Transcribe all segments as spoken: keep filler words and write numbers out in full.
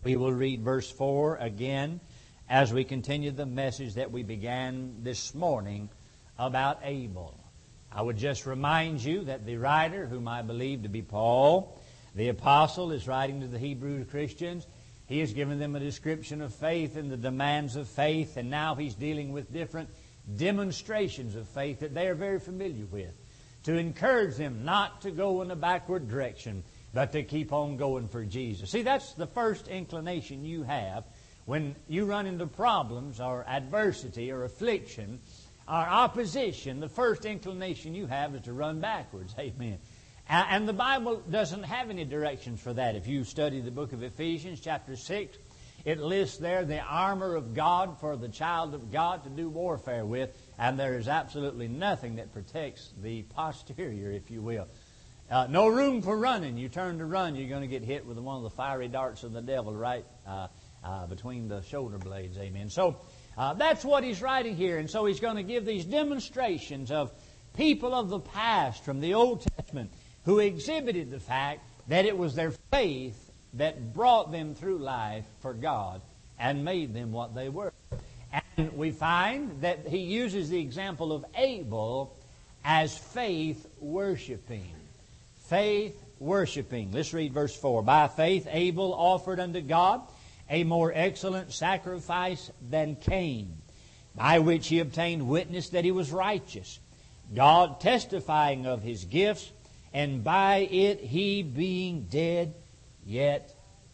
We will read verse four again as we continue the message that we began this morning about Abel. I would just remind you that the writer, whom I believe to be Paul, the apostle, is writing to the Hebrew Christians. He has given them a description of faith and the demands of faith, and now he's dealing with different demonstrations of faith that they are very familiar with, to encourage them not to go in a backward direction, but to keep on going for Jesus. See, that's the first inclination you have when you run into problems or adversity or affliction or opposition. The first inclination you have is to run backwards. Amen. And the Bible doesn't have any directions for that. If you study the book of Ephesians, chapter six, it lists there the armor of God for the child of God to do warfare with, and there is absolutely nothing that protects the posterior, if you will. Uh, no room for running. You turn to run, you're going to get hit with one of the fiery darts of the devil right uh, uh, between the shoulder blades. Amen. So uh, that's what he's writing here. And so he's going to give these demonstrations of people of the past from the Old Testament who exhibited the fact that it was their faith that brought them through life for God and made them what they were. And we find that he uses the example of Abel as faith worshiping. Faith worshiping. Let's read verse four. By faith Abel offered unto God a more excellent sacrifice than Cain, by which he obtained witness that he was righteous, God testifying of his gifts, and by it he being dead yet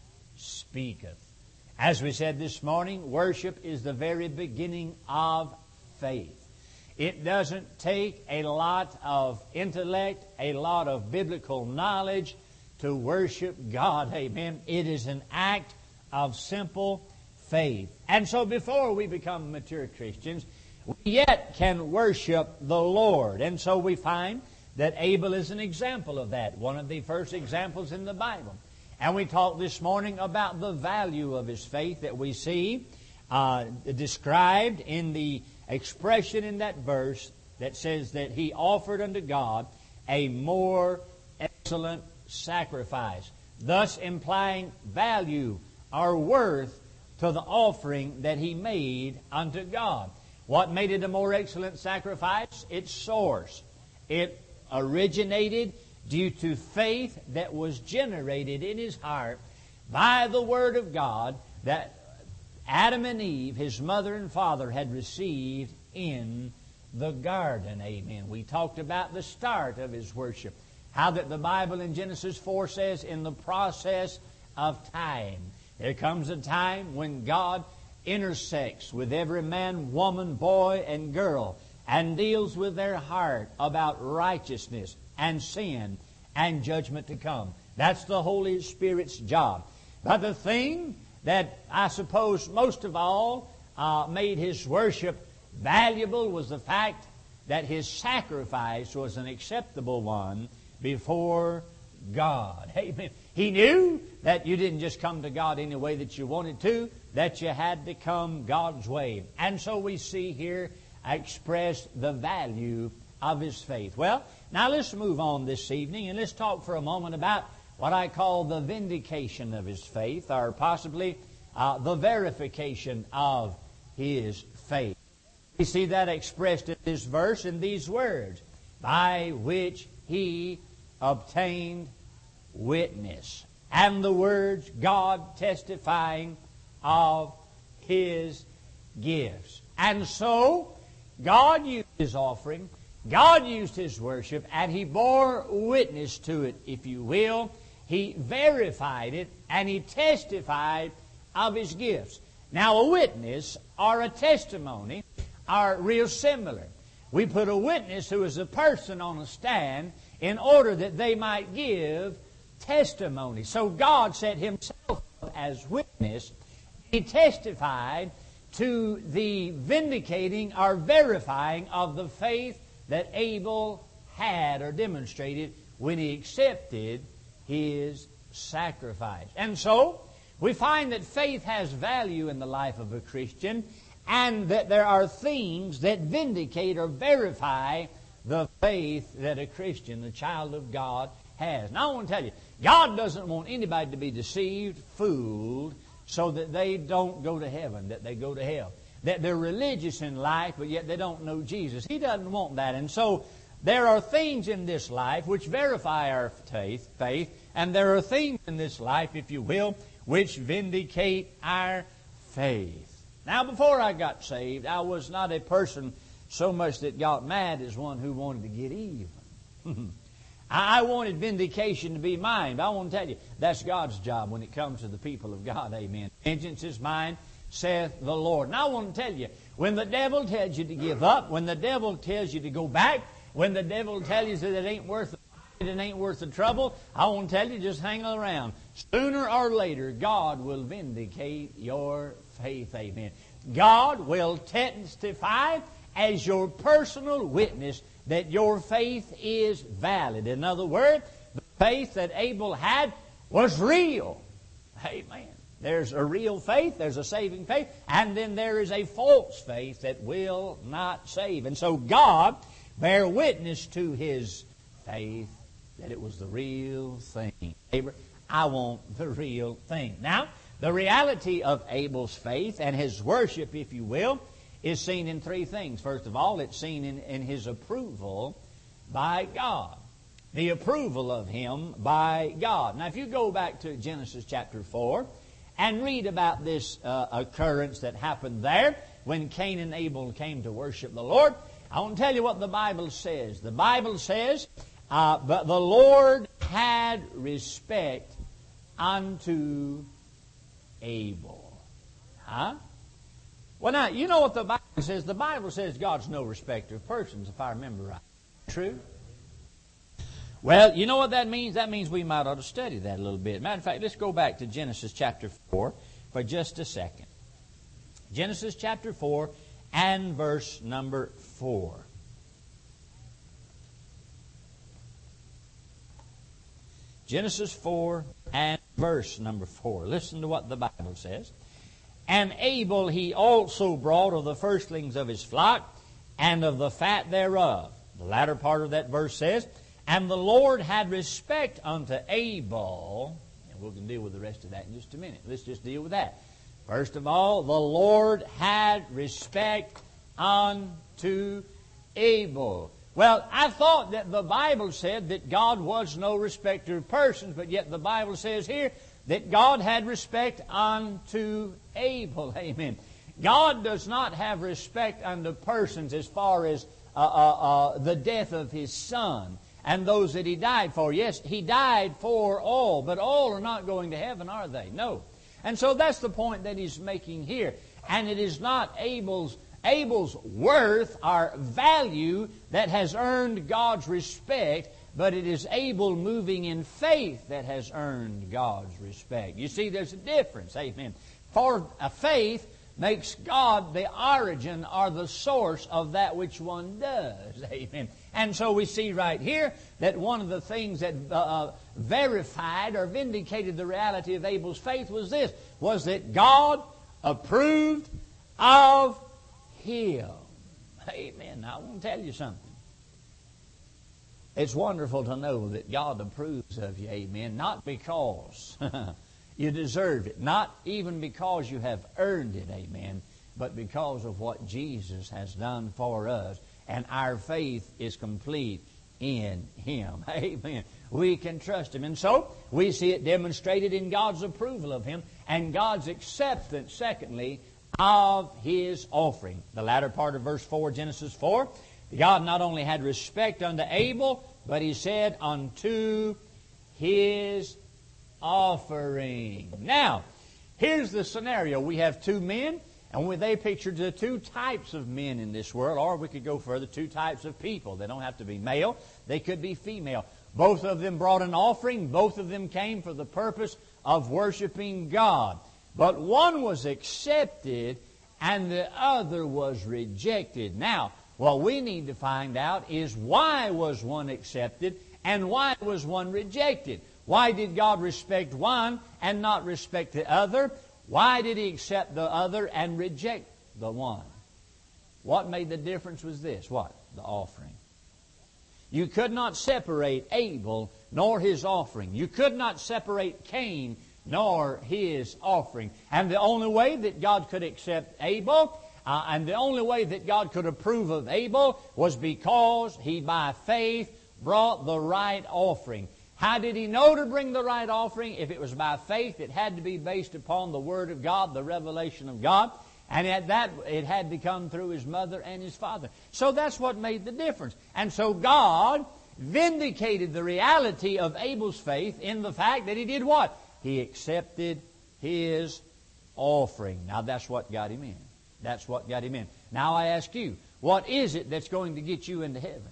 speaketh. As we said this morning, worship is the very beginning of faith. It doesn't take a lot of intellect, a lot of biblical knowledge to worship God. Amen. It is an act of simple faith. And so before we become mature Christians, we yet can worship the Lord. And so we find that Abel is an example of that, one of the first examples in the Bible. And we talked this morning about the value of his faith that we see uh, described in the expression in that verse that says that he offered unto God a more excellent sacrifice, thus implying value or worth to the offering that he made unto God. What made it a more excellent sacrifice? Its source. It originated due to faith that was generated in his heart by the Word of God that Adam and Eve, his mother and father, had received in the garden. Amen. We talked about the start of his worship. How that the Bible in Genesis four says, in the process of time. There comes a time when God intersects with every man, woman, boy, and girl and deals with their heart about righteousness and sin and judgment to come. That's the Holy Spirit's job. But the thing that I suppose most of all uh, made his worship valuable was the fact that his sacrifice was an acceptable one before God. Amen. He knew that you didn't just come to God any way that you wanted to, that you had to come God's way. And so we see here expressed the value of his faith. Well, now let's move on this evening and let's talk for a moment about what I call the vindication of his faith, or possibly uh, the verification of his faith. We see that expressed in this verse in these words, by which he obtained witness. And the words, God testifying of his gifts. And so, God used his offering, God used his worship, and he bore witness to it, if you will. He verified it, and he testified of his gifts. Now, a witness or a testimony are real similar. We put a witness who is a person on a stand in order that they might give testimony. So God set himself as witness. He testified to the vindicating or verifying of the faith that Abel had or demonstrated when he accepted his sacrifice. And so, we find that faith has value in the life of a Christian, and that there are things that vindicate or verify the faith that a Christian, the child of God, has. Now I want to tell you, God doesn't want anybody to be deceived, fooled, so that they don't go to heaven, that they go to hell. That they're religious in life, but yet they don't know Jesus. He doesn't want that. And so there are things in this life which verify our faith, faith, and there are things in this life, if you will, which vindicate our faith. Now, before I got saved, I was not a person so much that got mad as one who wanted to get even. I wanted vindication to be mine. But I want to tell you, that's God's job when it comes to the people of God. Amen. Vengeance is mine, saith the Lord. And I want to tell you, when the devil tells you to give up, when the devil tells you to go back, when the devil tells you that it ain't worth it, it ain't worth the trouble, I want to tell you, just hang around. Sooner or later, God will vindicate your faith. Amen. God will testify as your personal witness that your faith is valid. In other words, the faith that Abel had was real. Amen. There's a real faith, there's a saving faith, and then there is a false faith that will not save. And so God bear witness to his faith that it was the real thing. Abel, I want the real thing. Now, the reality of Abel's faith and his worship, if you will, is seen in three things. First of all, it's seen in, in his approval by God. The approval of him by God. Now, if you go back to Genesis chapter four and read about this uh, occurrence that happened there when Cain and Abel came to worship the Lord, I want to tell you what the Bible says. The Bible says, uh, but the Lord had respect unto Abel. Huh? Well, now, you know what the Bible says? The Bible says God's no respecter of persons, if I remember right. True? Well, you know what that means? That means we might ought to study that a little bit. Matter of fact, let's go back to Genesis chapter four for just a second. Genesis chapter four and verse number four. Genesis four and verse number four. Listen to what the Bible says. And Abel he also brought of the firstlings of his flock, and of the fat thereof. The latter part of that verse says, and the Lord had respect unto Abel. And we'll deal with the rest of that in just a minute. Let's just deal with that. First of all, the Lord had respect unto Abel. Well, I thought that the Bible said that God was no respecter of persons, but yet the Bible says here that God had respect unto Abel. Amen. God does not have respect unto persons as far as uh, uh, uh, the death of His Son and those that He died for. Yes, He died for all, but all are not going to heaven, are they? No. And so that's the point that He's making here. And it is not Abel's Abel's worth or value that has earned God's respect, but it is Abel moving in faith that has earned God's respect. You see, there's a difference. Amen. For a faith makes God the origin or the source of that which one does. Amen. And so we see right here that one of the things that uh, verified or vindicated the reality of Abel's faith was this, was that God approved of him. Amen. Now, I want to tell you something. It's wonderful to know that God approves of you, amen, not because you deserve it, not even because you have earned it, amen, but because of what Jesus has done for us, and our faith is complete in Him. Amen. We can trust Him. And so, we see it demonstrated in God's approval of Him and God's acceptance, secondly, of His offering. The latter part of verse four, Genesis four, God not only had respect unto Abel, but He said, unto his offering. Now, here's the scenario. We have two men, and they pictured the two types of men in this world, or we could go further, two types of people. They don't have to be male. They could be female. Both of them brought an offering. Both of them came for the purpose of worshiping God. But one was accepted, and the other was rejected. Now, what we need to find out is why was one accepted and why was one rejected? Why did God respect one and not respect the other? Why did He accept the other and reject the one? What made the difference was this. What? The offering. You could not separate Abel nor his offering. You could not separate Cain nor his offering. And the only way that God could accept Abel, uh, and the only way that God could approve of Abel, was because he by faith brought the right offering. How did he know to bring the right offering? If it was by faith, it had to be based upon the Word of God, the revelation of God. And at that, it had to come through his mother and his father. So that's what made the difference. And so God vindicated the reality of Abel's faith in the fact that he did what? He accepted his offering. Now that's what got him in. That's what got him in. Now I ask you, what is it that's going to get you into heaven?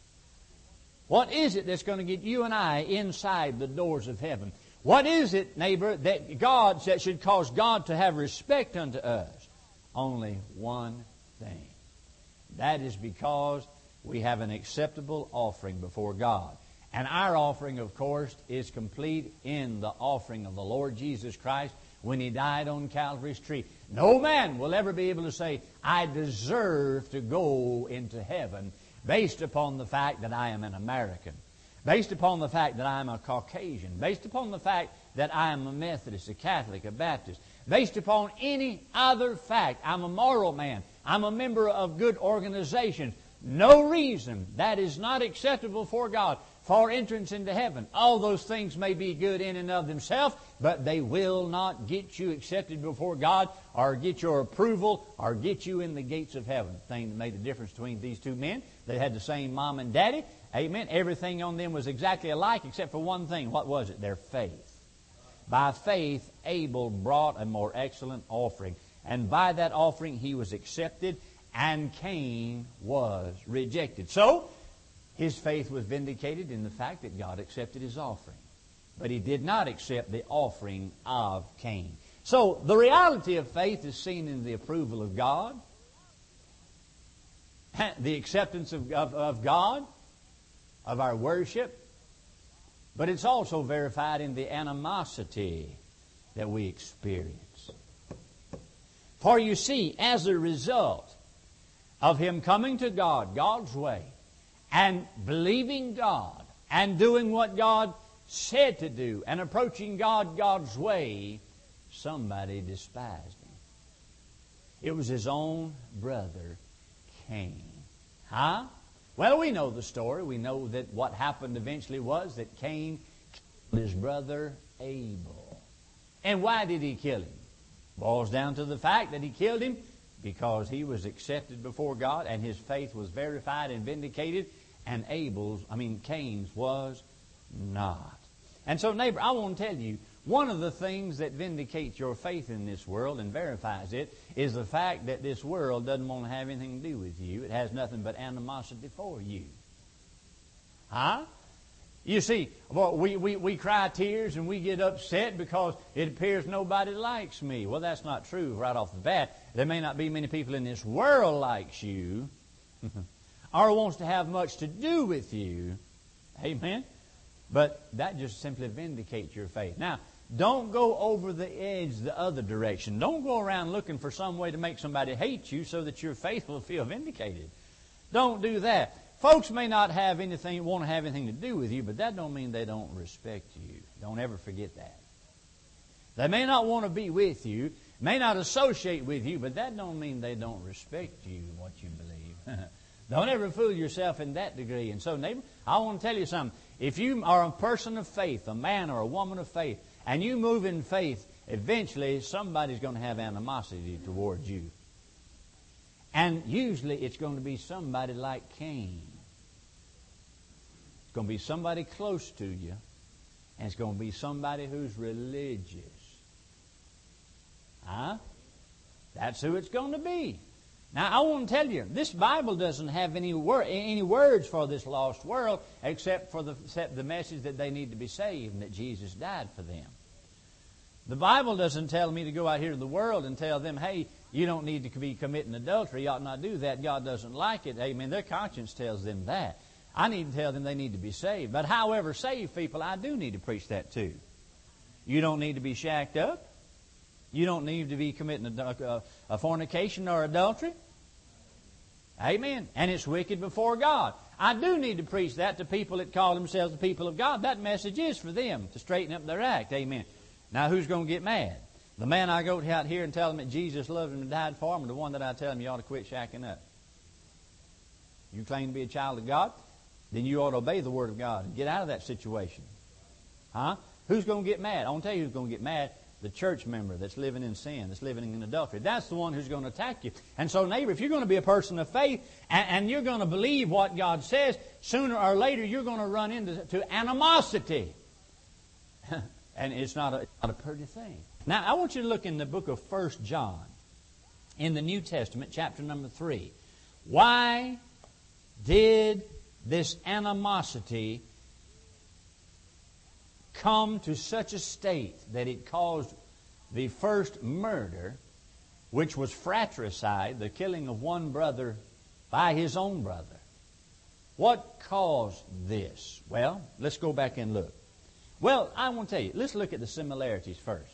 What is it that's going to get you and I inside the doors of heaven? What is it, neighbor, that God that should cause God to have respect unto us? Only one thing. That is because we have an acceptable offering before God. And our offering, of course, is complete in the offering of the Lord Jesus Christ when He died on Calvary's tree. No man will ever be able to say, I deserve to go into heaven based upon the fact that I am an American, based upon the fact that I am a Caucasian, based upon the fact that I am a Methodist, a Catholic, a Baptist, based upon any other fact. I'm a moral man. I'm a member of good organizations. No reason that is not acceptable for God for entrance into heaven. All those things may be good in and of themselves, but they will not get you accepted before God or get your approval or get you in the gates of heaven. The thing that made the difference between these two men, they had the same mom and daddy. Amen. Everything on them was exactly alike except for one thing. What was it? Their faith. By faith, Abel brought a more excellent offering. And by that offering, he was accepted, and Cain was rejected. So, his faith was vindicated in the fact that God accepted his offering. But he did not accept the offering of Cain. So, the reality of faith is seen in the approval of God, the acceptance of, of, of God, of our worship, but it's also verified in the animosity that we experience. For you see, as a result of him coming to God, God's way, and believing God, and doing what God said to do, and approaching God God's way, somebody despised him. It was his own brother, Cain. Huh? Well, we know the story. We know that what happened eventually was that Cain killed his brother Abel. And why did he kill him? Boils down to the fact that he killed him because he was accepted before God and his faith was verified and vindicated, and Abel's, I mean Cain's, was not. And so, neighbor, I want to tell you, one of the things that vindicates your faith in this world and verifies it is the fact that this world doesn't want to have anything to do with you. It has nothing but animosity for you. Huh? You see, well, we, we, we cry tears and we get upset because it appears nobody likes me. Well, that's not true right off the bat. There may not be many people in this world likes you or wants to have much to do with you. Amen? But that just simply vindicates your faith. Now, don't go over the edge the other direction. Don't go around looking for some way to make somebody hate you so that your faith will feel vindicated. Don't do that. Folks may not have anything, want to have anything to do with you, but that don't mean they don't respect you. Don't ever forget that. They may not want to be with you, may not associate with you, but that don't mean they don't respect you and what you believe. Don't ever fool yourself in that degree. And so, neighbor, I want to tell you something. If you are a person of faith, a man or a woman of faith, and you move in faith, eventually somebody's going to have animosity towards you. And usually it's going to be somebody like Cain. It's going to be somebody close to you, and it's going to be somebody who's religious. Huh? That's who it's going to be. Now, I want to tell you, this Bible doesn't have any wor- any words for this lost world except for the, except the message that they need to be saved and that Jesus died for them. The Bible doesn't tell me to go out here to the world and tell them, hey, you don't need to be committing adultery. You ought not do that. God doesn't like it. Amen. Their conscience tells them that. I need to tell them they need to be saved. But however, saved people, I do need to preach that too. You don't need to be shacked up. You don't need to be committing a, a, a fornication or adultery. Amen. And it's wicked before God. I do need to preach that to people that call themselves the people of God. That message is for them to straighten up their act. Amen. Now, who's going to get mad? The man I go out here and tell him that Jesus loved him and died for him, or the one that I tell him you ought to quit shacking up? You claim to be a child of God, then you ought to obey the Word of God and get out of that situation. Huh? Who's going to get mad? I want to tell you who's going to get mad. The church member that's living in sin, that's living in adultery. That's the one who's going to attack you. And so, neighbor, if you're going to be a person of faith and, and you're going to believe what God says, sooner or later you're going to run into to animosity. And it's not, a, it's not a pretty thing. Now, I want you to look in the book of First John in the New Testament, chapter number three. Why did this animosity come to such a state that it caused the first murder, which was fratricide, the killing of one brother by his own brother? What caused this? Well, let's go back and look. Well, I want to tell you, let's look at the similarities first.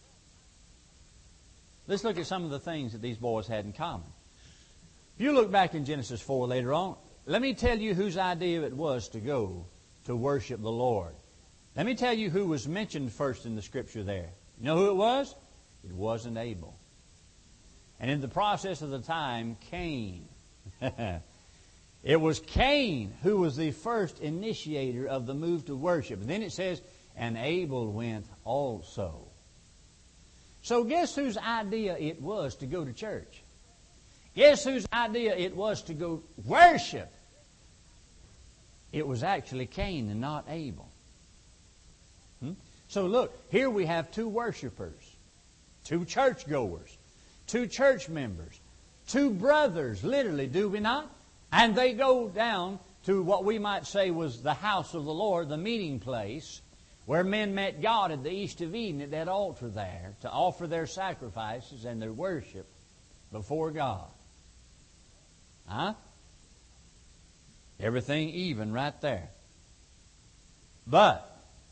Let's look at some of the things that these boys had in common. If you look back in Genesis four later on, let me tell you whose idea it was to go to worship the Lord. Let me tell you who was mentioned first in the Scripture there. You know who it was? It wasn't Abel. And in the process of the time, Cain. It was Cain who was the first initiator of the move to worship. And then it says, and Abel went also. So guess whose idea it was to go to church? Guess whose idea it was to go worship? It was actually Cain and not Abel. Hmm? So look, here we have two worshipers, two churchgoers, two church members, two brothers, literally, do we not? And they go down to what we might say was the house of the Lord, the meeting place, where men met God at the East of Eden at that altar there to offer their sacrifices and their worship before God. Huh? Everything even right there. But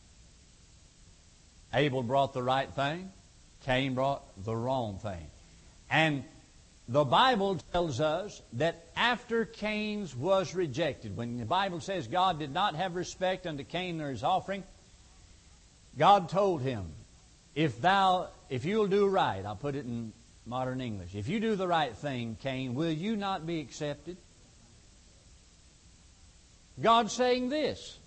Abel brought the right thing. Cain brought the wrong thing. And the Bible tells us that after Cain's was rejected, when the Bible says God did not have respect unto Cain nor his offering, God told him, if thou, if you'll do right, I'll put it in modern English, if you do the right thing, Cain, will you not be accepted? God's saying this,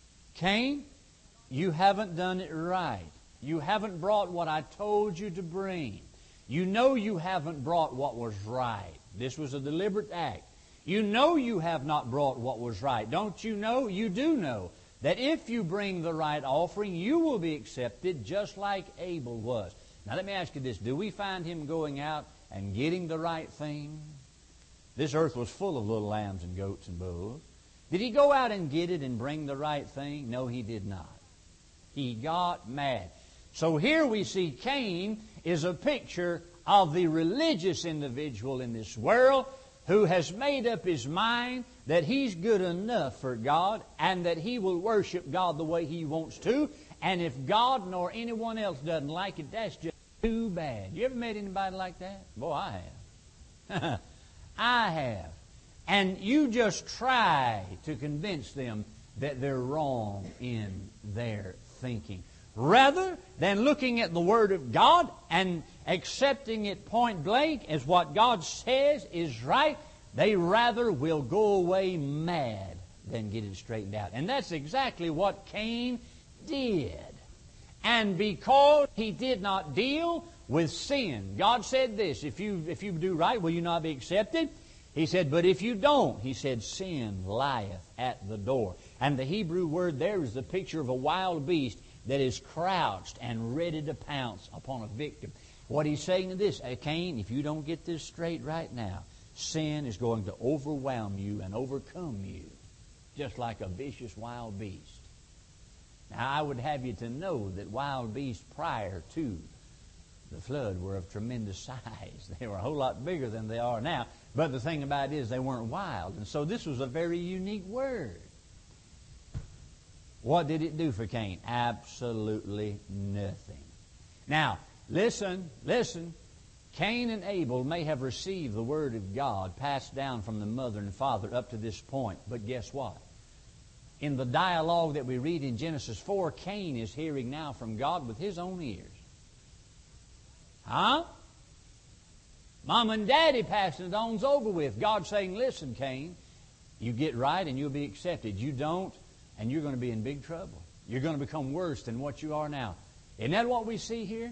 Cain, you haven't done it right. You haven't brought what I told you to bring. You know you haven't brought what was right. This was a deliberate act. You know you have not brought what was right. Don't you know? You do know that if you bring the right offering, you will be accepted just like Abel was. Now let me ask you this. Do we find him going out and getting the right thing? This earth was full of little lambs and goats and bulls. Did he go out and get it and bring the right thing? No, he did not. He got mad. So here we see Cain is a picture of the religious individual in this world who has made up his mind that he's good enough for God and that he will worship God the way he wants to. And if God nor anyone else doesn't like it, that's just too bad. You ever met anybody like that? Boy, I have. I have. And you just try to convince them that they're wrong in their thinking. Rather than looking at the Word of God and accepting it point blank as what God says is right, they rather will go away mad than get it straightened out. And that's exactly what Cain did. And because he did not deal with sin, God said this, if you, if you do right, will you not be accepted? He said, but if you don't, he said, sin lieth at the door. And the Hebrew word there is the picture of a wild beast that is crouched and ready to pounce upon a victim. What he's saying to this, hey, Cain, if you don't get this straight right now, sin is going to overwhelm you and overcome you, just like a vicious wild beast. Now, I would have you to know that wild beasts prior to the flood were of tremendous size. They were a whole lot bigger than they are now. But the thing about it is they weren't wild. And so this was a very unique word. What did it do for Cain? Absolutely nothing. Now, listen, listen. Cain and Abel may have received the Word of God passed down from the mother and father up to this point. But guess what? In the dialogue that we read in Genesis four, Cain is hearing now from God with his own ears. Huh? Mom and Daddy passing it on's over with. God saying, listen, Cain, you get right and you'll be accepted. You don't, and you're going to be in big trouble. You're going to become worse than what you are now. Isn't that what we see here?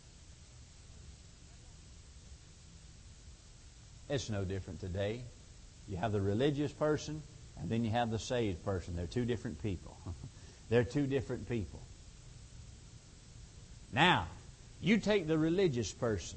It's no different today. You have the religious person, and then you have the saved person. They're two different people. They're two different people. Now, you take the religious person.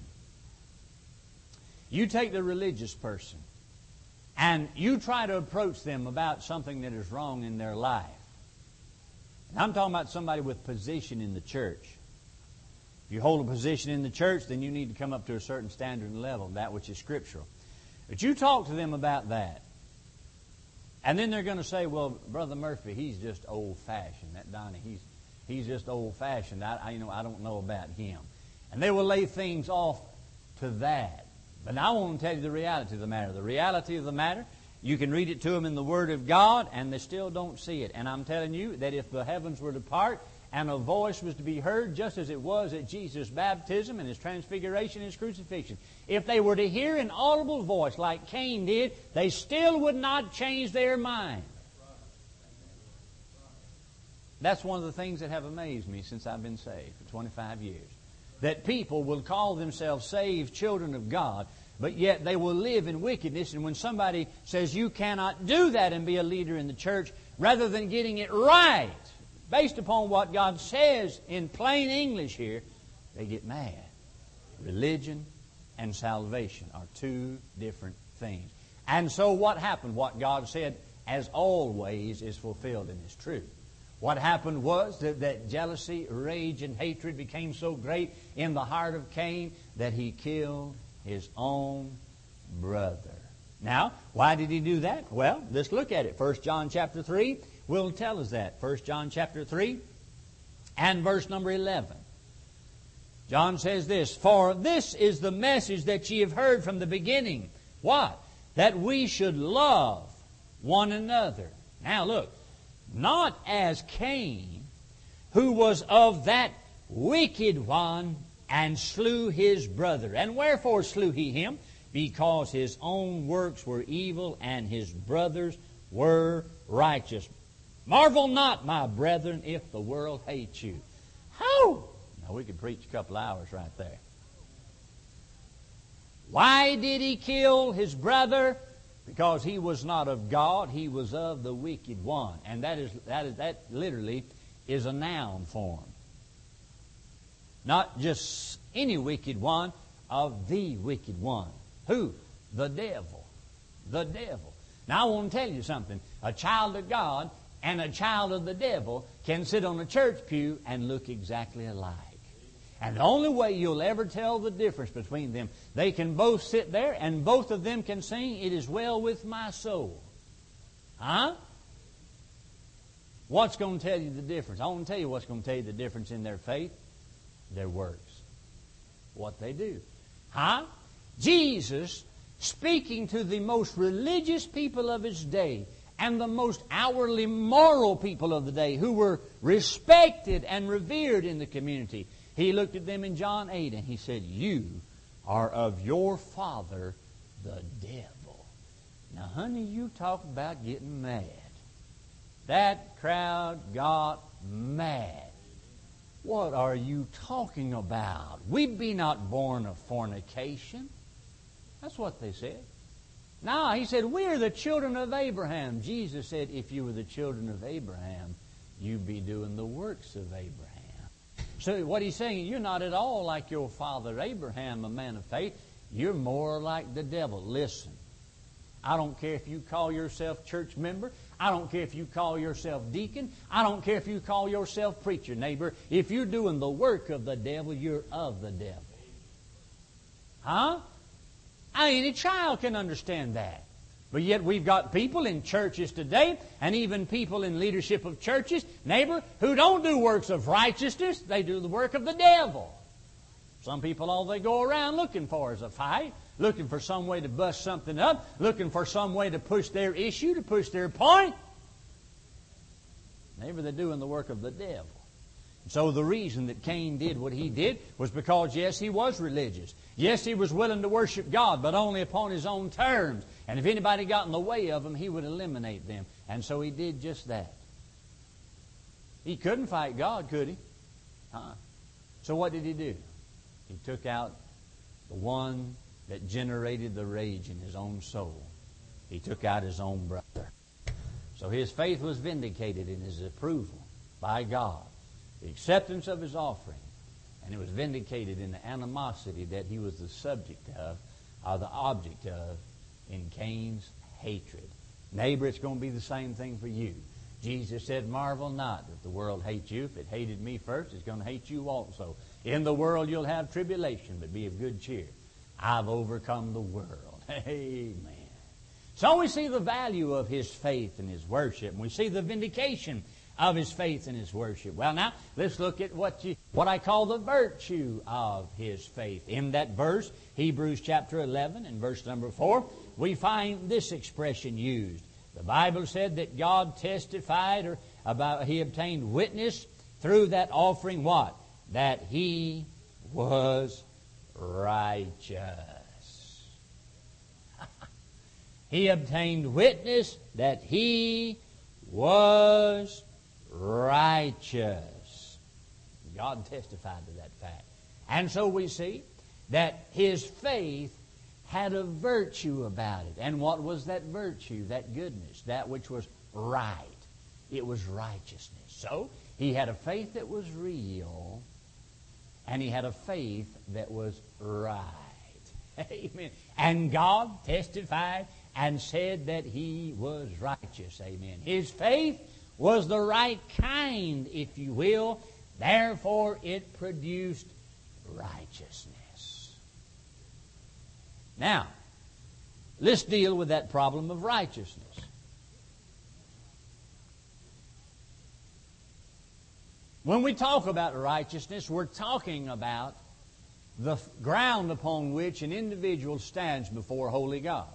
You take the religious person, and you try to approach them about something that is wrong in their life. And I'm talking about somebody with position in the church. If you hold a position in the church, then you need to come up to a certain standard and level, that which is scriptural. But you talk to them about that. And then they're going to say, well, Brother Murphy, he's just old-fashioned. That Donnie, he's he's just old-fashioned. I, I, you know, I don't know about him. And they will lay things off to that. But now I want to tell you the reality of the matter. The reality of the matter, you can read it to them in the Word of God, and they still don't see it. And I'm telling you that if the heavens were to part, and a voice was to be heard just as it was at Jesus' baptism and His transfiguration and His crucifixion, if they were to hear an audible voice like Cain did, they still would not change their mind. That's one of the things that have amazed me since I've been saved for twenty-five years. That people will call themselves saved children of God, but yet they will live in wickedness. And when somebody says you cannot do that and be a leader in the church, rather than getting it right, based upon what God says in plain English here, they get mad. Religion and salvation are two different things. And so what happened? What God said, as always, is fulfilled and is true. What happened was that, that jealousy, rage, and hatred became so great in the heart of Cain that he killed his own brother. Now, why did he do that? Well, let's look at it. First John chapter three will tell us that. First John chapter three and verse number eleven. John says this, "For this is the message that ye have heard from the beginning." What? That we should love one another. Now look, not as Cain, who was of that wicked one, and slew his brother. And wherefore slew he him? Because his own works were evil, and his brothers were righteous. Marvel not, my brethren, if the world hates you. How? Now we could preach a couple hours right there. Why did he kill his brother? Because he was not of God, he was of the wicked one. And that is that is that literally is a noun form. Not just any wicked one, of the wicked one. Who? The devil. The devil. Now I want to tell you something. A child of God and a child of the devil can sit on a church pew and look exactly alike. And the only way you'll ever tell the difference between them, they can both sit there and both of them can sing, "It is well with my soul." Huh? What's going to tell you the difference? I want to tell you what's going to tell you the difference in their faith. Their works. What they do. Huh? Jesus, speaking to the most religious people of His day and the most outwardly moral people of the day who were respected and revered in the community, He looked at them in John eight and He said, "You are of your father, the devil." Now, honey, you talk about getting mad. That crowd got mad. What are you talking about? We be not born of fornication. That's what they said. No, He said, we are the children of Abraham. Jesus said, if you were the children of Abraham, you'd be doing the works of Abraham. So what He's saying, you're not at all like your father Abraham, a man of faith. You're more like the devil. Listen, I don't care if you call yourself church member. I don't care if you call yourself deacon. I don't care if you call yourself preacher, neighbor. If you're doing the work of the devil, you're of the devil. Huh? Any child can understand that. But yet we've got people in churches today, and even people in leadership of churches, neighbor, who don't do works of righteousness. They do the work of the devil. Some people, all they go around looking for is a fight, looking for some way to bust something up, looking for some way to push their issue, to push their point. Neighbor, they're doing the work of the devil. So the reason that Cain did what he did was because, yes, he was religious. Yes, he was willing to worship God, but only upon his own terms. And if anybody got in the way of him, he would eliminate them. And so he did just that. He couldn't fight God, could he? Uh-uh. So what did he do? He took out the one that generated the rage in his own soul. He took out his own brother. So his faith was vindicated in his approval by God, the acceptance of his offering, and it was vindicated in the animosity that he was the subject of, or the object of, in Cain's hatred. Neighbor, it's going to be the same thing for you. Jesus said, marvel not that the world hates you. If it hated me first, it's going to hate you also. In the world you'll have tribulation, but be of good cheer. I've overcome the world. Amen. So we see the value of his faith and his worship, and we see the vindication of his faith and his worship. Well, now, let's look at what you, what I call the virtue of his faith. In that verse, Hebrews chapter eleven and verse number four, we find this expression used. The Bible said that God testified or about he obtained witness through that offering what? That he was righteous. He obtained witness that he was righteous. God testified to that fact. And so we see that his faith had a virtue about it. And what was that virtue, that goodness, that which was right? It was righteousness. So he had a faith that was real, and he had a faith that was right. Amen. And God testified and said that he was righteous. Amen. His faith was the right kind, if you will. Therefore, it produced righteousness. Now, let's deal with that problem of righteousness. When we talk about righteousness, we're talking about the ground upon which an individual stands before holy God.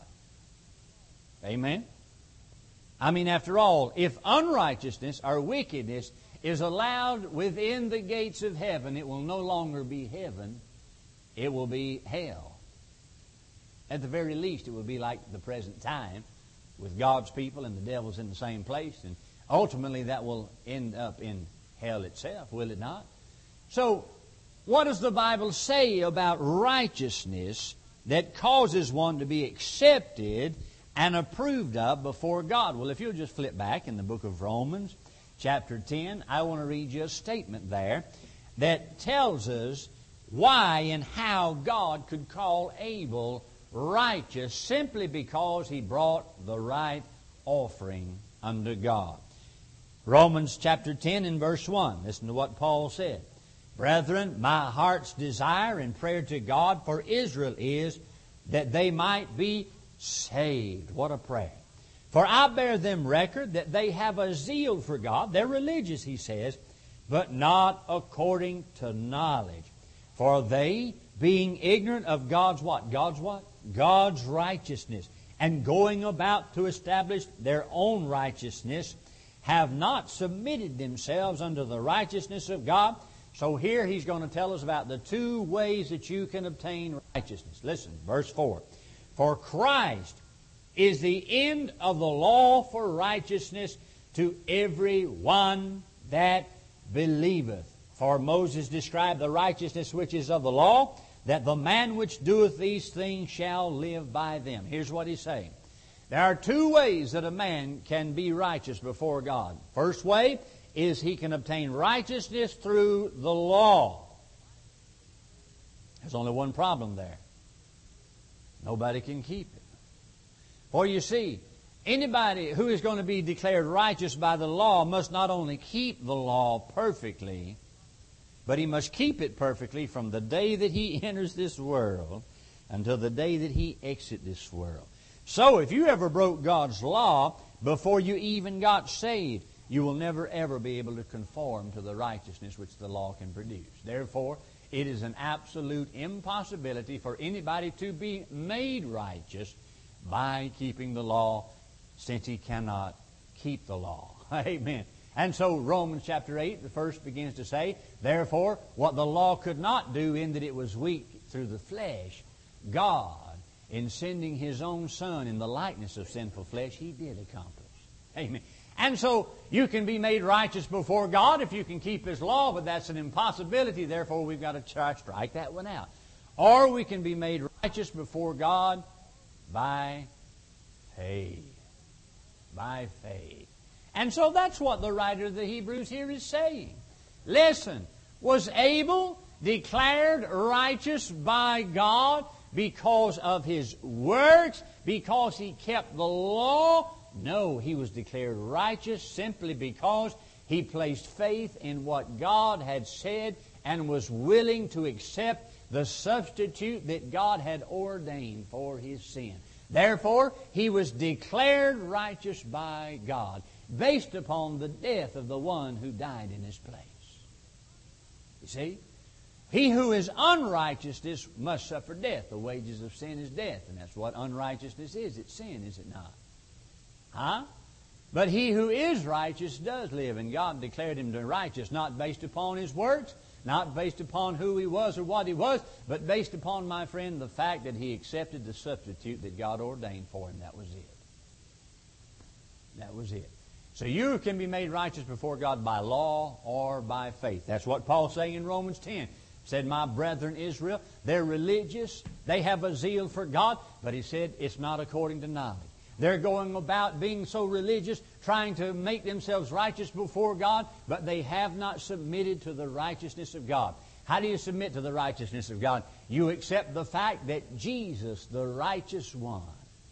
Amen? I mean, after all, if unrighteousness or wickedness is allowed within the gates of heaven, it will no longer be heaven, it will be hell. At the very least, it will be like the present time with God's people and the devil's in the same place. And ultimately, that will end up in hell itself, will it not? So, what does the Bible say about righteousness that causes one to be accepted and approved of before God? Well, if you'll just flip back in the book of Romans, chapter ten, I want to read you a statement there that tells us why and how God could call Abel righteous simply because he brought the right offering unto God. Romans chapter ten and verse one. Listen to what Paul said. Brethren, my heart's desire and prayer to God for Israel is that they might be saved. What a prayer. For I bear them record that they have a zeal for God. They're religious, he says, but not according to knowledge. For they, being ignorant of God's what? God's what? God's righteousness, and going about to establish their own righteousness, have not submitted themselves unto the righteousness of God. So here he's going to tell us about the two ways that you can obtain righteousness. Listen, verse four. For Christ is the end of the law for righteousness to every one that believeth. For Moses described the righteousness which is of the law, that the man which doeth these things shall live by them. Here's what he's saying. There are two ways that a man can be righteous before God. First way is he can obtain righteousness through the law. There's only one problem there. Nobody can keep it. For you see, anybody who is going to be declared righteous by the law must not only keep the law perfectly, but he must keep it perfectly from the day that he enters this world until the day that he exits this world. So if you ever broke God's law before you even got saved, you will never ever be able to conform to the righteousness which the law can produce. Therefore, it is an absolute impossibility for anybody to be made righteous by keeping the law, since he cannot keep the law. Amen. And so Romans chapter eight, the first begins to say, therefore, what the law could not do in that it was weak through the flesh, God, in sending His own Son in the likeness of sinful flesh, He did accomplish. Amen. And so you can be made righteous before God if you can keep His law, but that's an impossibility. Therefore, we've got to try to strike that one out. Or we can be made righteous before God by faith. By faith. And so that's what the writer of the Hebrews here is saying. Listen, was Abel declared righteous by God because of his works, because he kept the law? No, he was declared righteous simply because he placed faith in what God had said and was willing to accept the substitute that God had ordained for his sin. Therefore, he was declared righteous by God based upon the death of the one who died in his place. You see? He who is unrighteousness must suffer death. The wages of sin is death. And that's what unrighteousness is. It's sin, is it not? Huh? But he who is righteous does live. And God declared him to righteous, not based upon his works, not based upon who he was or what he was, but based upon, my friend, the fact that he accepted the substitute that God ordained for him. That was it. That was it. So you can be made righteous before God by law or by faith. That's what Paul's saying in Romans ten. He said, my brethren Israel, they're religious. They have a zeal for God. But he said, it's not according to knowledge. They're going about being so religious, trying to make themselves righteous before God, but they have not submitted to the righteousness of God. How do you submit to the righteousness of God? You accept the fact that Jesus, the righteous one,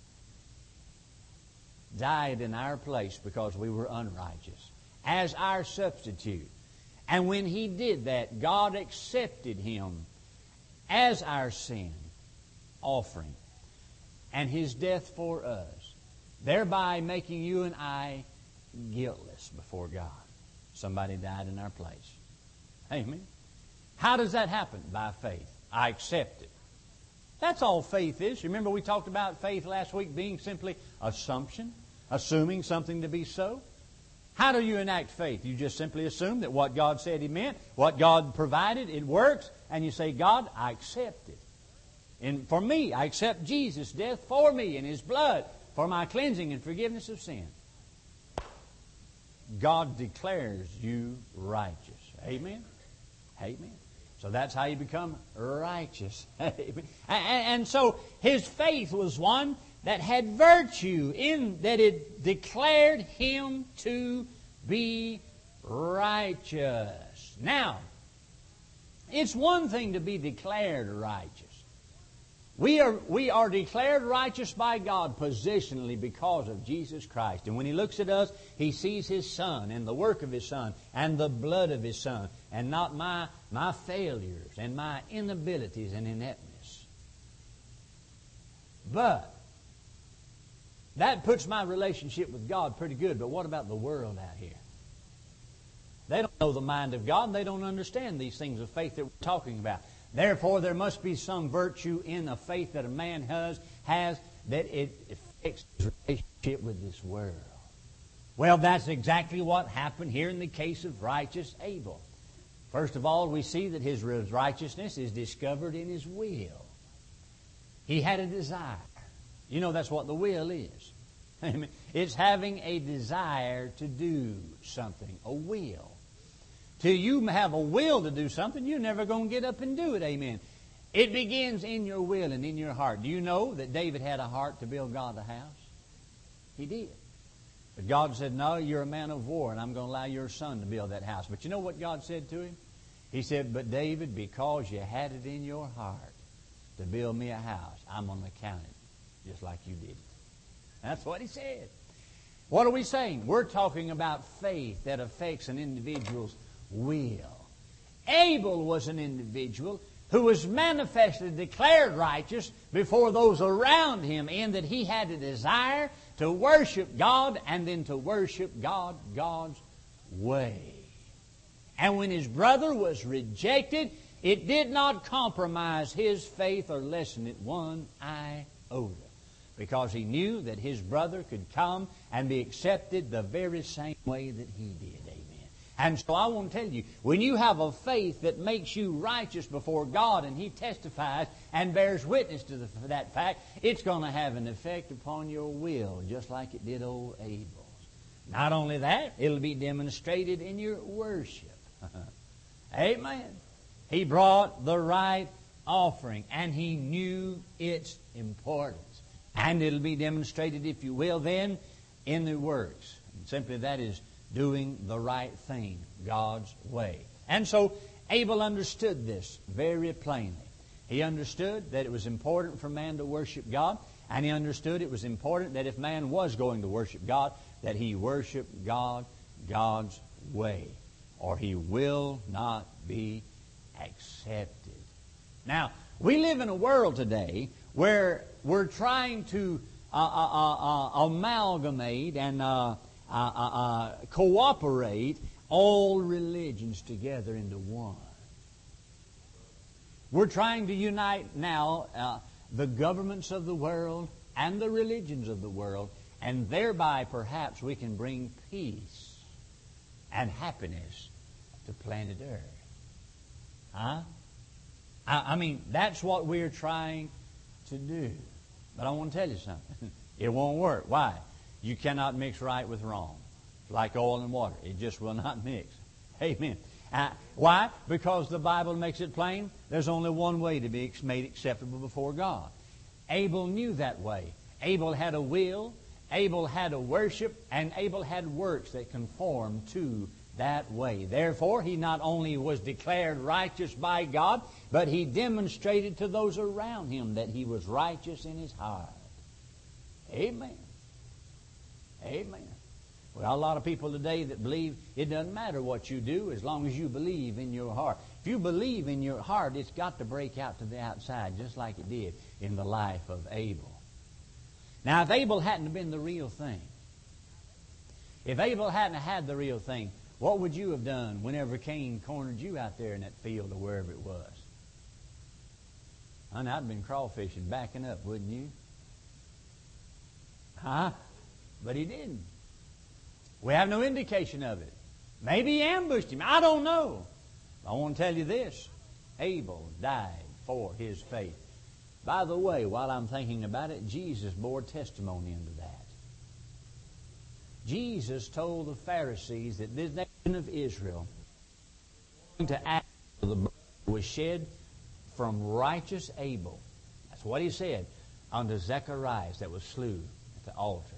died in our place because we were unrighteous, as our substitute. And when He did that, God accepted Him as our sin offering and His death for us, thereby making you and I guiltless before God. Somebody died in our place. Amen. How does that happen? By faith. I accept it. That's all faith is. Remember we talked about faith last week being simply assumption, assuming something to be so. How do you enact faith? You just simply assume that what God said He meant, what God provided, it works, and you say, God, I accept it. And for me, I accept Jesus' death for me and His blood for my cleansing and forgiveness of sin. God declares you righteous. Amen? Amen. So that's how you become righteous. Amen. And so his faith was one that had virtue in that it declared him to be righteous. Now, it's one thing to be declared righteous. We are, we are declared righteous by God positionally because of Jesus Christ. And when He looks at us, He sees His Son and the work of His Son and the blood of His Son and not my, my failures and my inabilities and ineptness. But that puts my relationship with God pretty good. But what about the world out here? They don't know the mind of God and they don't understand these things of faith that we're talking about. Therefore, there must be some virtue in a faith that a man has, has that it affects his relationship with this world. Well, that's exactly what happened here in the case of righteous Abel. First of all, we see that his righteousness is discovered in his will. He had a desire. You know, that's what the will is. It's having a desire to do something, a will. Till you have a will to do something, you're never going to get up and do it. Amen. It begins in your will and in your heart. Do you know that David had a heart to build God a house? He did. But God said, no, you're a man of war, and I'm going to allow your son to build that house. But you know what God said to him? He said, but David, because you had it in your heart to build me a house, I'm going to count it just like you did it. That's what He said. What are we saying? We're talking about faith that affects an individual's will. Abel was an individual who was manifestly declared righteous before those around him in that he had a desire to worship God and then to worship God God's way. And when his brother was rejected, it did not compromise his faith or lessen it one iota, because he knew that his brother could come and be accepted the very same way that he did. And so I want to tell you, when you have a faith that makes you righteous before God and He testifies and bears witness to the, that fact, it's going to have an effect upon your will, just like it did old Abel's. Not only that, it'll be demonstrated in your worship. Amen. He brought the right offering, and he knew its importance. And it'll be demonstrated, if you will, then in the works. And simply that is doing the right thing God's way. And so Abel understood this very plainly. He understood that it was important for man to worship God, and he understood it was important that if man was going to worship God, that he worship God God's way, or he will not be accepted. Now, we live in a world today where we're trying to uh, uh, uh, amalgamate and uh, uh, uh, uh, cooperate all religions together into one. We're trying to unite now uh, the governments of the world and the religions of the world, and thereby perhaps we can bring peace and happiness to planet Earth. Huh? I, I mean, that's what we're trying to do. But I want to tell you something. It won't work. Why? You cannot mix right with wrong. It's like oil and water. It just will not mix. Amen. Uh, why? Because the Bible makes it plain. There's only one way to be made acceptable before God. Abel knew that way. Abel had a will. Abel had a worship. And Abel had works that conformed to that way. Therefore, he not only was declared righteous by God, but he demonstrated to those around him that he was righteous in his heart. Amen. Amen. Well, a lot of people today that believe it doesn't matter what you do as long as you believe in your heart. If you believe in your heart, it's got to break out to the outside, just like it did in the life of Abel. Now, if Abel hadn't been the real thing, if Abel hadn't had the real thing, what would you have done whenever Cain cornered you out there in that field or wherever it was? And I'd have been crawfishing, backing up, wouldn't you? Huh? But he didn't. We have no indication of it. Maybe he ambushed him. I don't know. I want to tell you this. Abel died for his faith. By the way, while I'm thinking about it, Jesus bore testimony unto that. Jesus told the Pharisees that this nation of Israel was going to act for the blood was shed from righteous Abel. That's what he said unto Zacharias that was slew at the altar.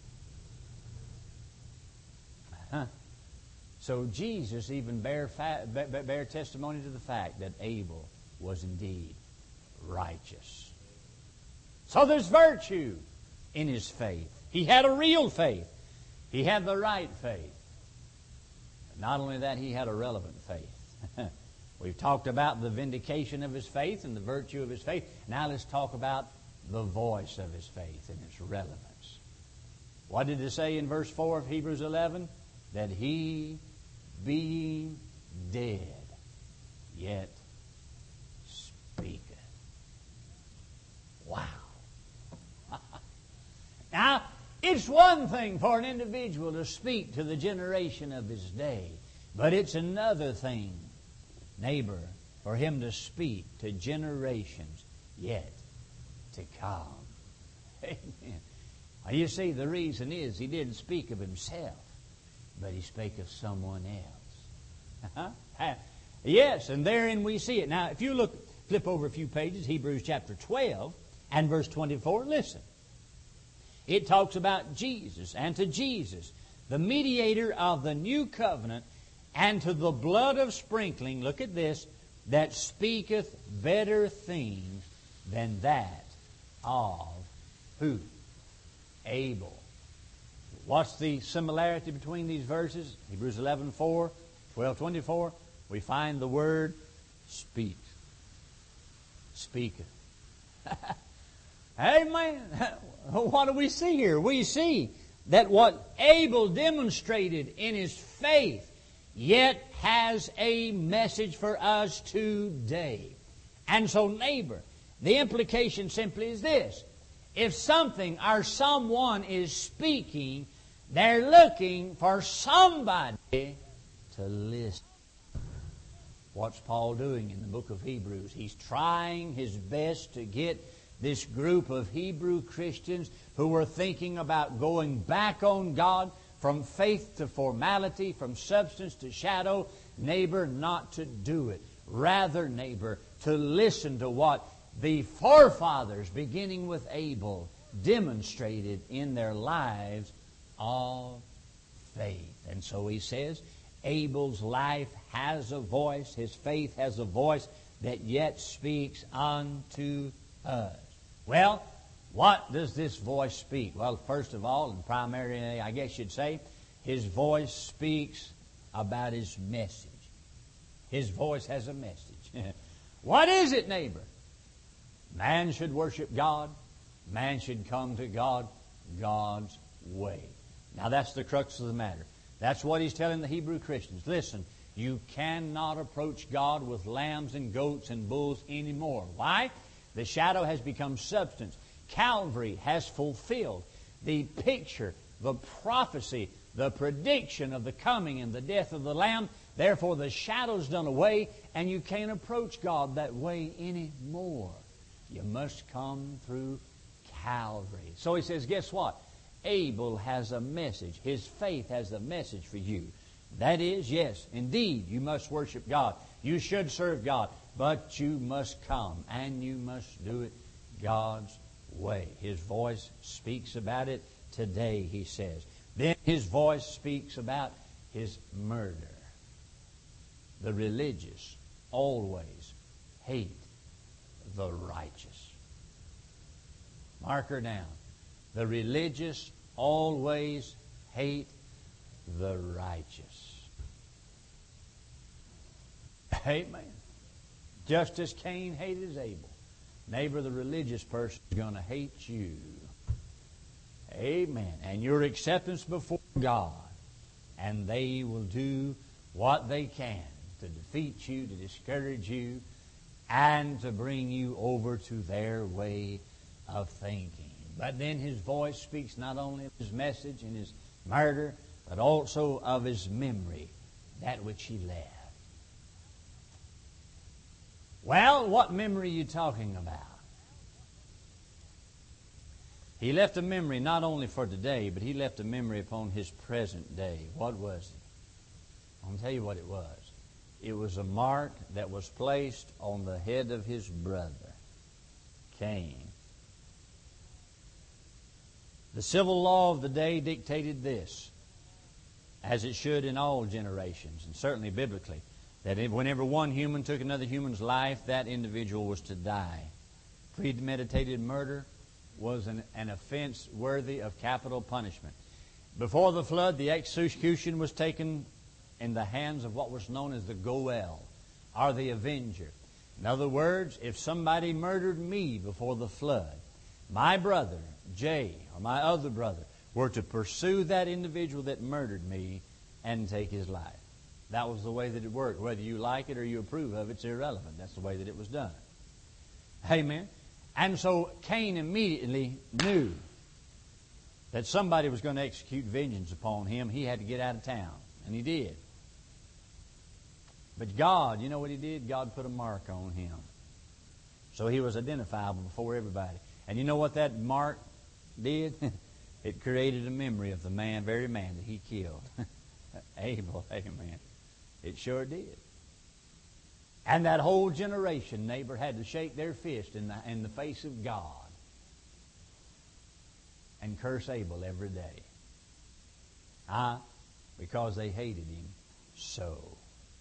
Huh. So Jesus even bear, fa- bear testimony to the fact that Abel was indeed righteous. So there's virtue in his faith. He had a real faith. He had the right faith. Not only that, he had a relevant faith. We've talked about the vindication of his faith and the virtue of his faith. Now let's talk about the voice of his faith and its relevance. What did it say in verse four of Hebrews eleven? That he, being dead, yet speaketh. Wow. Now, it's one thing for an individual to speak to the generation of his day, but it's another thing, neighbor, for him to speak to generations yet to come. Amen. Well, you see, the reason is he didn't speak of himself, but he spake of someone else. Uh-huh. Yes, and therein we see it. Now, if you look, flip over a few pages, Hebrews chapter twelve and verse twenty-four, listen. It talks about Jesus, and to Jesus, the mediator of the new covenant, and to the blood of sprinkling, look at this, that speaketh better things than that of who? Abel. What's the similarity between these verses? Hebrews eleven four, twelve twenty-four. We find the word speak. Speaketh. Amen. What do we see here? We see that what Abel demonstrated in his faith yet has a message for us today. And so, neighbor, the implication simply is this. If something or someone is speaking, they're looking for somebody to to listen. What's Paul doing in the book of Hebrews? He's trying his best to get this group of Hebrew Christians who were thinking about going back on God, from faith to formality, from substance to shadow. Neighbor, not to do it. Rather, neighbor, to listen to what the forefathers, beginning with Abel, demonstrated in their lives of faith. And so he says, Abel's life has a voice, his faith has a voice that yet speaks unto us. Well, what does this voice speak? Well, first of all, and primarily, I guess you'd say, his voice speaks about his message. His voice has a message. What is it, neighbor? Man should worship God. Man should come to God God's way. Now, that's the crux of the matter. That's what he's telling the Hebrew Christians. Listen, you cannot approach God with lambs and goats and bulls anymore. Why? The shadow has become substance. Calvary has fulfilled the picture, the prophecy, the prediction of the coming and the death of the Lamb. Therefore, the shadow's done away, and you can't approach God that way anymore. You must come through Calvary. So he says, guess what? Abel has a message. His faith has a message for you. That is, yes, indeed, you must worship God. You should serve God. But you must come, and you must do it God's way. His voice speaks about it today, he says. Then his voice speaks about his murder. The religious always hate the righteous. Mark her down. The religious always hate the righteous. Amen. Just as Cain hated Abel. Neighbor, the religious person is going to hate you. Amen. And your acceptance before God. And they will do what they can to defeat you, to discourage you, and to bring you over to their way of thinking. But then his voice speaks not only of his message and his murder, but also of his memory, that which he left. Well, what memory are you talking about? He left a memory not only for today, but he left a memory upon his present day. What was it? I'm going to tell you what it was. It was a mark that was placed on the head of his brother, Cain. The civil law of the day dictated this, as it should in all generations, and certainly biblically, that whenever one human took another human's life, that individual was to die. Premeditated murder was an, an offense worthy of capital punishment. Before the flood, the execution was taken in the hands of what was known as the Goel, or the avenger. In other words, if somebody murdered me before the flood, my brother, Jay, or my other brother, were to pursue that individual that murdered me and take his life. That was the way that it worked. Whether you like it or you approve of it, it's irrelevant. That's the way that it was done. Amen. And so Cain immediately knew that somebody was going to execute vengeance upon him. He had to get out of town. And he did. But God, you know what he did? God put a mark on him. So he was identifiable before everybody. And you know what that mark did? It created a memory of the man, very man that he killed. Abel, amen. It sure did. And that whole generation, neighbor, had to shake their fist in the, in the face of God and curse Abel every day. Ah, because they hated him so.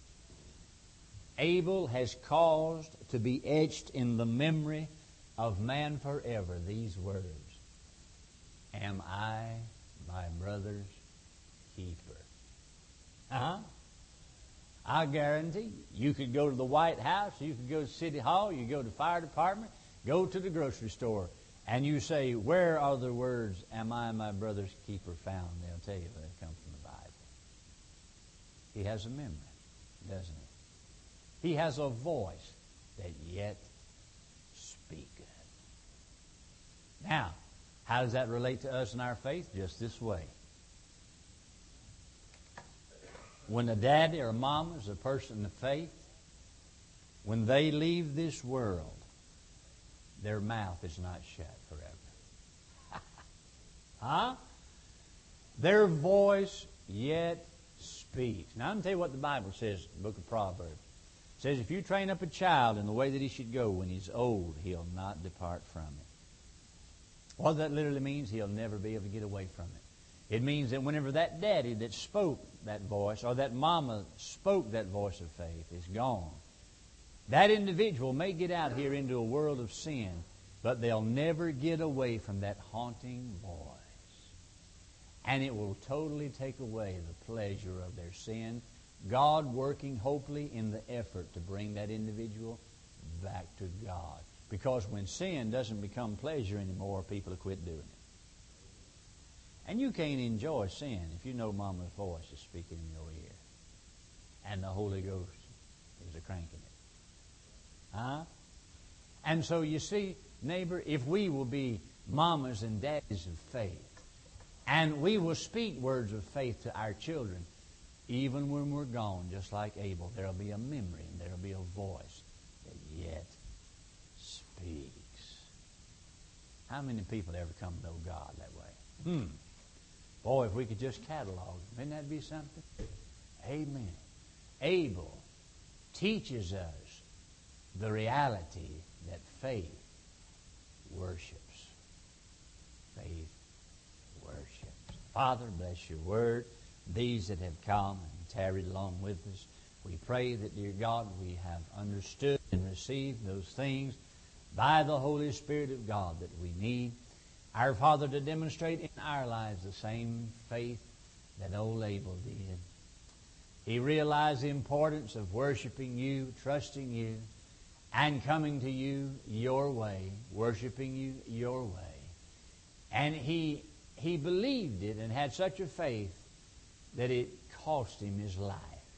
Abel has caused to be etched in the memory of man forever these words: am I my brother's keeper? Uh-huh. I guarantee you, you could go to the White House, you could go to City Hall, you go to the fire department, go to the grocery store, and you say, where are the words, am I my brother's keeper, found? They'll tell you they come from the Bible. He has a memory, doesn't he? He has a voice that yet speaketh. Now, how does that relate to us in our faith? Just this way. when a daddy or a mama is a person of faith, when they leave this world, their mouth is not shut forever. Huh? Their voice yet speaks. Now, I'm going to tell you what the Bible says in the book of Proverbs. It says, if you train up a child in the way that he should go, when he's old, he'll not depart from it. What that literally means, he'll never be able to get away from it. It means that whenever that daddy that spoke that voice, or that mama spoke that voice of faith, is gone, that individual may get out here into a world of sin, but they'll never get away from that haunting voice. And it will totally take away the pleasure of their sin. God working hopefully in the effort to bring that individual back to God. Because when sin doesn't become pleasure anymore, people will quit doing it. And you can't enjoy sin if you know Mama's voice is speaking in your ear and the Holy Ghost is a cranking it. Huh? And so you see, neighbor, if we will be mamas and daddies of faith, and we will speak words of faith to our children, even when we're gone, just like Abel, there'll be a memory and there'll be a voice that yet speaks. How many people ever come to know God that way? Hmm. Boy, if we could just catalog, wouldn't that be something? Amen. Abel teaches us the reality that faith worships. Faith worships. Father, bless your word. These that have come and tarried along with us, we pray that, dear God, we have understood and received those things by the Holy Spirit of God that we need. Our Father, to demonstrate in our lives the same faith that old Abel did. He realized the importance of worshiping you, trusting you, and coming to you your way, worshiping you your way. And he he believed it and had such a faith that it cost him his life.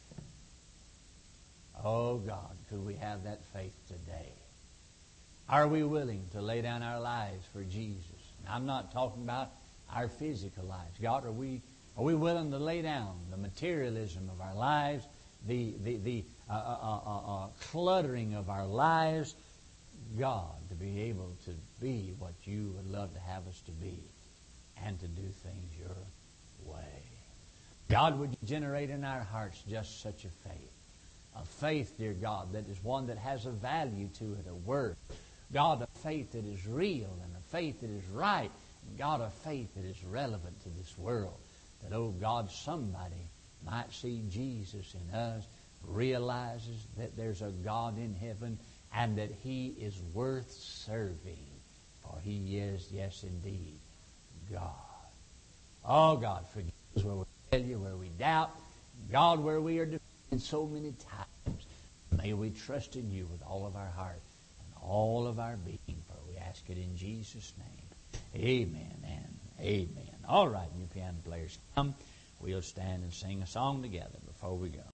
Oh God, could we have that faith today? Are we willing to lay down our lives for Jesus? Now, I'm not talking about our physical lives. God, are we are we willing to lay down the materialism of our lives, the the the uh, uh, uh, uh, cluttering of our lives, God, to be able to be what you would love to have us to be, and to do things your way? God, would you generate in our hearts just such a faith? A faith, dear God, that is one that has a value to it, a worth. God, a faith that is real, and a faith that is right. And God, a faith that is relevant to this world. That, oh God, somebody might see Jesus in us, realizes that there's a God in heaven, and that He is worth serving. For He is, yes indeed, God. Oh God, forgive us where we failure, where we doubt. God, where we are defeated so many times. May we trust in you with all of our heart and all of our being. For we ask it in Jesus' name. Amen and amen. All right, you piano players, come. We'll stand and sing a song together before we go.